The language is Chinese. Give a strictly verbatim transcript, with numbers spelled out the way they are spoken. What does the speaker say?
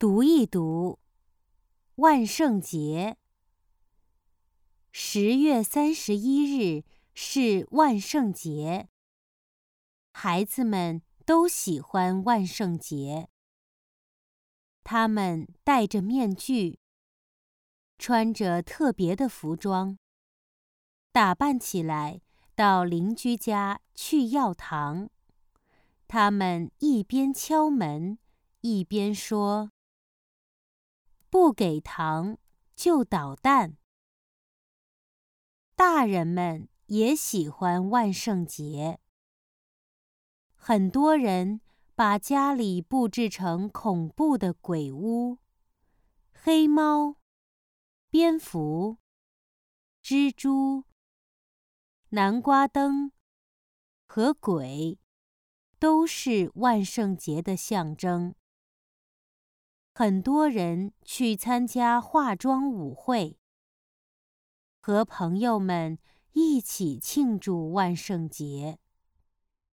读一读，万圣节。十月三十一日是万圣节，孩子们都喜欢万圣节。他们戴着面具，穿着特别的服装，打扮起来到邻居家去要糖。他们一边敲门，一边说：“不给糖就捣蛋。”大人们也喜欢万圣节，很多人把家里布置成恐怖的鬼屋、黑猫、蝙蝠、蜘蛛、南瓜灯和鬼，都是万圣节的象征。很多人去参加化妆舞会，和朋友们一起庆祝万圣节。